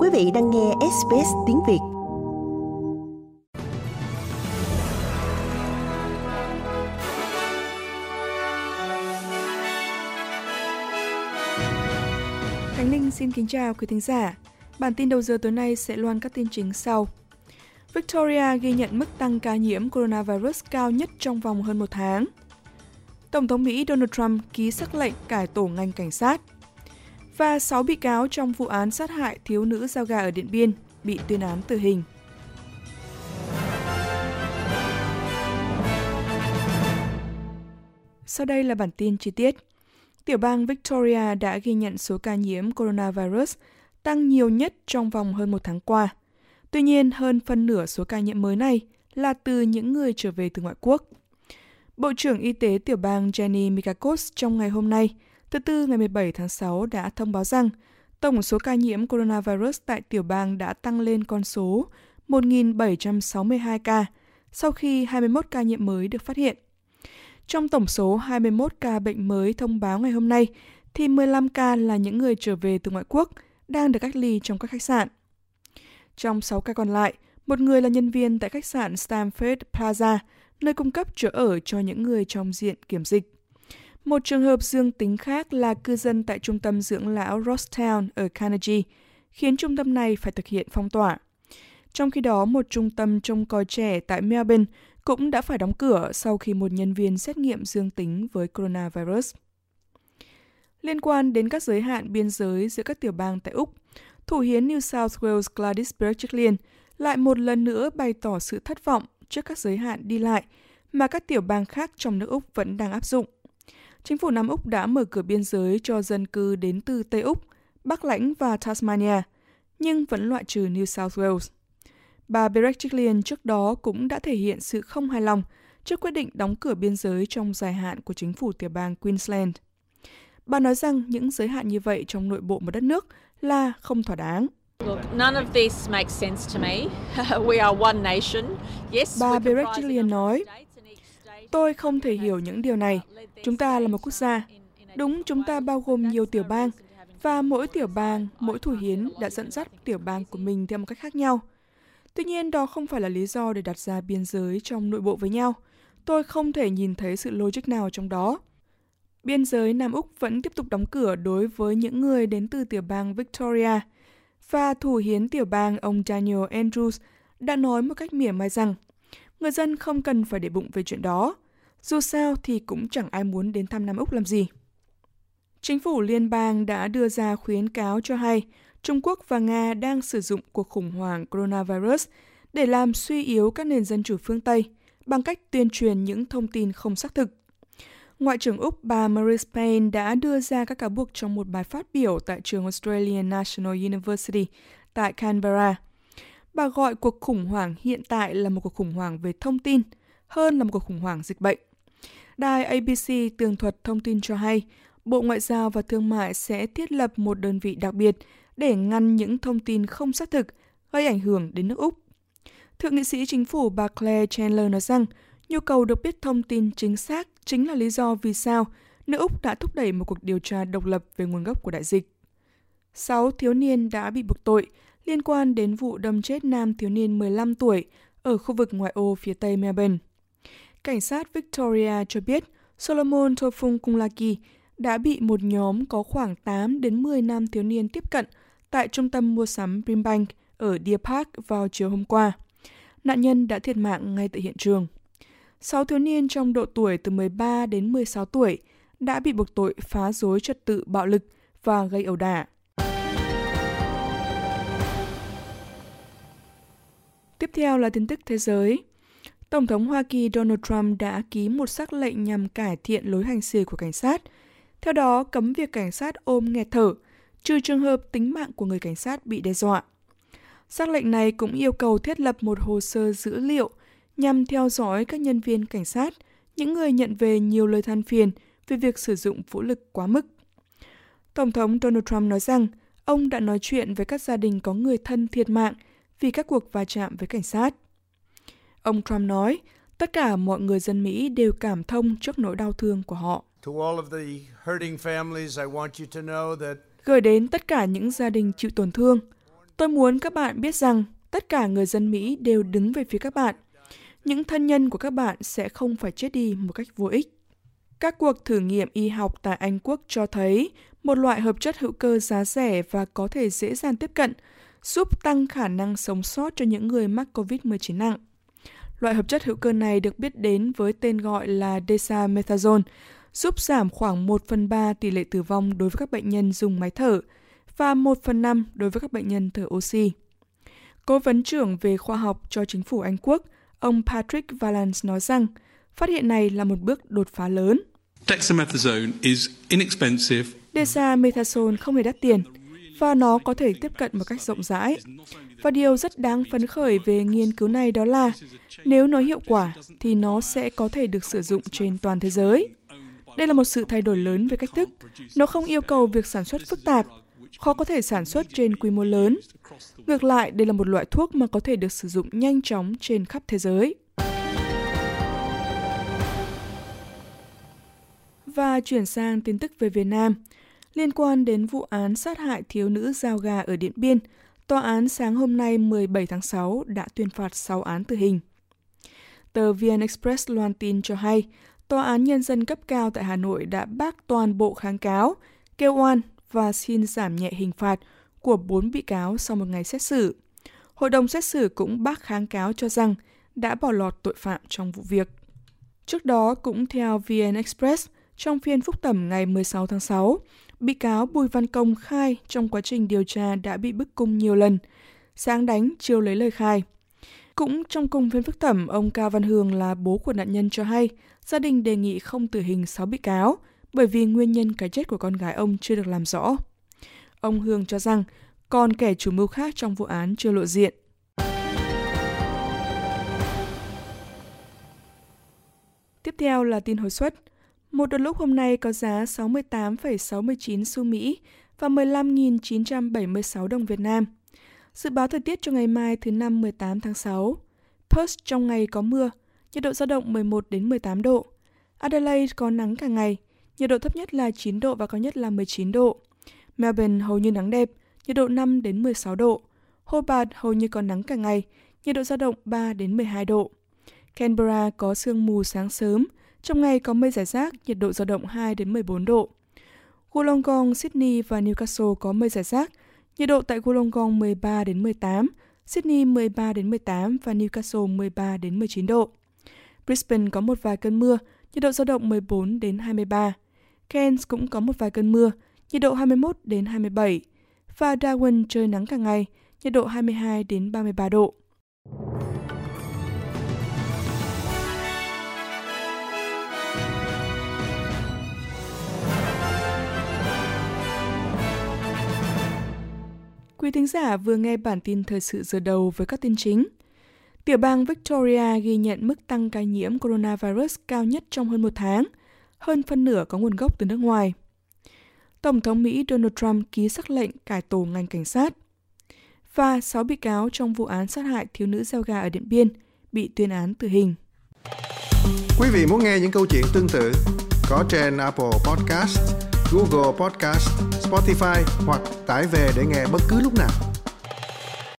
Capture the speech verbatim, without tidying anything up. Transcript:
Quý vị đang nghe ét bê ét tiếng Việt. Khánh Linh xin kính chào quý thính giả. Bản tin đầu giờ tối nay sẽ loan các tin chính sau. Victoria ghi nhận mức tăng ca nhiễm coronavirus cao nhất trong vòng hơn một tháng. Tổng thống Mỹ Donald Trump ký sắc lệnh cải tổ ngành cảnh sát. Và sáu bị cáo trong vụ án sát hại thiếu nữ giao gà ở Điện Biên bị tuyên án tử hình. Sau đây là bản tin chi tiết. Tiểu bang Victoria đã ghi nhận số ca nhiễm coronavirus tăng nhiều nhất trong vòng hơn một tháng qua. Tuy nhiên, hơn phân nửa số ca nhiễm mới này là từ những người trở về từ ngoại quốc. Bộ trưởng Y tế tiểu bang Jenny Mikakos trong ngày hôm nay, thứ Tư ngày mười bảy tháng sáu đã thông báo rằng tổng số ca nhiễm coronavirus tại tiểu bang đã tăng lên con số một nghìn bảy trăm sáu mươi hai ca sau khi hai mươi mốt ca nhiễm mới được phát hiện. Trong tổng số hai mươi mốt ca bệnh mới thông báo ngày hôm nay, thì mười lăm ca là những người trở về từ ngoại quốc đang được cách ly trong các khách sạn. Trong sáu ca còn lại, một người là nhân viên tại khách sạn Stamford Plaza, nơi cung cấp chỗ ở cho những người trong diện kiểm dịch. Một trường hợp dương tính khác là cư dân tại trung tâm dưỡng lão Rosstown ở Carnegie, khiến trung tâm này phải thực hiện phong tỏa. Trong khi đó, một trung tâm trông coi trẻ tại Melbourne cũng đã phải đóng cửa sau khi một nhân viên xét nghiệm dương tính với coronavirus. Liên quan đến các giới hạn biên giới giữa các tiểu bang tại Úc, Thủ hiến New South Wales Gladys Berejiklian lại một lần nữa bày tỏ sự thất vọng trước các giới hạn đi lại mà các tiểu bang khác trong nước Úc vẫn đang áp dụng. Chính phủ Nam Úc đã mở cửa biên giới cho dân cư đến từ Tây Úc, Bắc Lãnh và Tasmania, nhưng vẫn loại trừ New South Wales. Bà Berejiklian trước đó cũng đã thể hiện sự không hài lòng trước quyết định đóng cửa biên giới trong dài hạn của chính phủ tiểu bang Queensland. Bà nói rằng những giới hạn như vậy trong nội bộ một đất nước là không thỏa đáng. Bà Berejiklian nói, tôi không thể hiểu những điều này. Chúng ta là một quốc gia. Đúng, chúng ta bao gồm nhiều tiểu bang, và mỗi tiểu bang, mỗi thủ hiến đã dẫn dắt tiểu bang của mình theo một cách khác nhau. Tuy nhiên, đó không phải là lý do để đặt ra biên giới trong nội bộ với nhau. Tôi không thể nhìn thấy sự logic nào trong đó. Biên giới Nam Úc vẫn tiếp tục đóng cửa đối với những người đến từ tiểu bang Victoria, và thủ hiến tiểu bang ông Daniel Andrews đã nói một cách mỉa mai rằng người dân không cần phải để bụng về chuyện đó. Dù sao thì cũng chẳng ai muốn đến thăm Nam Úc làm gì. Chính phủ liên bang đã đưa ra khuyến cáo cho hay Trung Quốc và Nga đang sử dụng cuộc khủng hoảng coronavirus để làm suy yếu các nền dân chủ phương Tây bằng cách tuyên truyền những thông tin không xác thực. Ngoại trưởng Úc bà Marise Payne đã đưa ra các cáo buộc trong một bài phát biểu tại trường Australian National University tại Canberra. Bà gọi cuộc khủng hoảng hiện tại là một cuộc khủng hoảng về thông tin hơn là một cuộc khủng hoảng dịch bệnh. Đài a bê xê tường thuật thông tin cho hay Bộ Ngoại giao và Thương mại sẽ thiết lập một đơn vị đặc biệt để ngăn những thông tin không xác thực gây ảnh hưởng đến nước Úc. Thượng nghị sĩ chính phủ bà Claire Chandler nói rằng nhu cầu được biết thông tin chính xác chính là lý do vì sao nước Úc đã thúc đẩy một cuộc điều tra độc lập về nguồn gốc của đại dịch. Sáu thiếu niên đã bị buộc tội liên quan đến vụ đâm chết nam thiếu niên mười lăm tuổi ở khu vực ngoại ô phía tây Melbourne. Cảnh sát Victoria cho biết Solomon Tofung Kunlaki đã bị một nhóm có khoảng tám đến mười nam thiếu niên tiếp cận tại trung tâm mua sắm Brimbank ở Deer Park vào chiều hôm qua. Nạn nhân đã thiệt mạng ngay tại hiện trường. Sáu thiếu niên trong độ tuổi từ mười ba đến mười sáu tuổi đã bị buộc tội phá rối trật tự bạo lực và gây ẩu đả. Tiếp theo là tin tức thế giới. Tổng thống Hoa Kỳ Donald Trump đã ký một sắc lệnh nhằm cải thiện lối hành xử của cảnh sát. Theo đó, cấm việc cảnh sát ôm nghẹt thở, trừ trường hợp tính mạng của người cảnh sát bị đe dọa. Sắc lệnh này cũng yêu cầu thiết lập một hồ sơ dữ liệu nhằm theo dõi các nhân viên cảnh sát, những người nhận về nhiều lời than phiền về việc sử dụng vũ lực quá mức. Tổng thống Donald Trump nói rằng ông đã nói chuyện với các gia đình có người thân thiệt mạng vì các cuộc va chạm với cảnh sát. Ông Trump nói, tất cả mọi người dân Mỹ đều cảm thông trước nỗi đau thương của họ. Gửi đến tất cả những gia đình chịu tổn thương, Tôi muốn các bạn biết rằng tất cả người dân Mỹ đều đứng về phía các bạn. Những thân nhân của các bạn sẽ không phải chết đi một cách vô ích. Các cuộc thử nghiệm y học tại Anh Quốc cho thấy một loại hợp chất hữu cơ giá rẻ và có thể dễ dàng tiếp cận, giúp tăng khả năng sống sót cho những người mắc covid mười chín nặng. Loại hợp chất hữu cơ này được biết đến với tên gọi là dexamethasone, giúp giảm khoảng một phần ba tỷ lệ tử vong đối với các bệnh nhân dùng máy thở và một phần năm đối với các bệnh nhân thở oxy. Cố vấn trưởng về khoa học cho chính phủ Anh Quốc, ông Patrick Vallance nói rằng phát hiện này là một bước đột phá lớn. Dexamethasone is inexpensive. Dexamethasone không hề đắt tiền và nó có thể tiếp cận một cách rộng rãi. Và điều rất đáng phấn khởi về nghiên cứu này đó là nếu nó hiệu quả thì nó sẽ có thể được sử dụng trên toàn thế giới. Đây là một sự thay đổi lớn về cách thức. Nó không yêu cầu việc sản xuất phức tạp, khó có thể sản xuất trên quy mô lớn. Ngược lại, đây là một loại thuốc mà có thể được sử dụng nhanh chóng trên khắp thế giới. Và chuyển sang tin tức về Việt Nam. Liên quan đến vụ án sát hại thiếu nữ giao gà ở Điện Biên, tòa án sáng hôm nay mười bảy tháng sáu đã tuyên phạt sáu án tử hình. Tờ vê en Express loan tin cho hay, Tòa án Nhân dân cấp cao tại Hà Nội đã bác toàn bộ kháng cáo, kêu oan và xin giảm nhẹ hình phạt của bốn bị cáo sau một ngày xét xử. Hội đồng xét xử cũng bác kháng cáo cho rằng đã bỏ lọt tội phạm trong vụ việc. Trước đó, cũng theo vê en Express, trong phiên phúc thẩm ngày mười sáu tháng sáu, bị cáo Bùi Văn Công khai trong quá trình điều tra đã bị bức cung nhiều lần, sáng đánh, chiều lấy lời khai. Cũng trong cùng phiên phúc thẩm, ông Cao Văn Hường là bố của nạn nhân cho hay gia đình đề nghị không tử hình sáu bị cáo bởi vì nguyên nhân cái chết của con gái ông chưa được làm rõ. Ông Hường cho rằng còn kẻ chủ mưu khác trong vụ án chưa lộ diện. Tiếp theo là tin hồi suất. Một đợt lúc hôm nay có giá sáu mươi tám phẩy sáu mươi chín xu Mỹ và mười lăm nghìn chín trăm bảy mươi sáu đồng Việt Nam. Dự báo thời tiết cho ngày mai thứ Năm mười tám tháng sáu. Perth trong ngày có mưa, nhiệt độ dao động mười một đến mười tám độ. Adelaide có nắng cả ngày, nhiệt độ thấp nhất là chín độ và cao nhất là mười chín độ. Melbourne hầu như nắng đẹp, nhiệt độ năm đến mười sáu độ. Hobart hầu như có nắng cả ngày, nhiệt độ dao động ba đến mười hai độ. Canberra có sương mù sáng sớm, trong ngày có mây rải rác, nhiệt độ dao động hai đến mười bốn độ. Wollongong, Sydney và Newcastle có mây rải rác, nhiệt độ tại Wollongong mười ba đến mười tám, Sydney mười ba đến mười tám và Newcastle mười ba đến mười chín độ. Brisbane có một vài cơn mưa, nhiệt độ dao động mười bốn đến hai mươi ba. Cairns cũng có một vài cơn mưa, nhiệt độ hai mươi mốt đến hai mươi bảy. Và Darwin trời nắng cả ngày, nhiệt độ hai mươi hai đến ba mươi ba độ. Quý thính giả vừa nghe bản tin thời sự giờ đầu với các tin chính. Tiểu bang Victoria ghi nhận mức tăng ca nhiễm coronavirus cao nhất trong hơn một tháng, hơn phân nửa có nguồn gốc từ nước ngoài. Tổng thống Mỹ Donald Trump ký sắc lệnh cải tổ ngành cảnh sát. Và sáu bị cáo trong vụ án sát hại thiếu nữ giao gà ở Điện Biên bị tuyên án tử hình. Quý vị muốn nghe những câu chuyện tương tự có trên Apple Podcast, Google Podcast, Spotify hoặc tải về để nghe bất cứ lúc nào.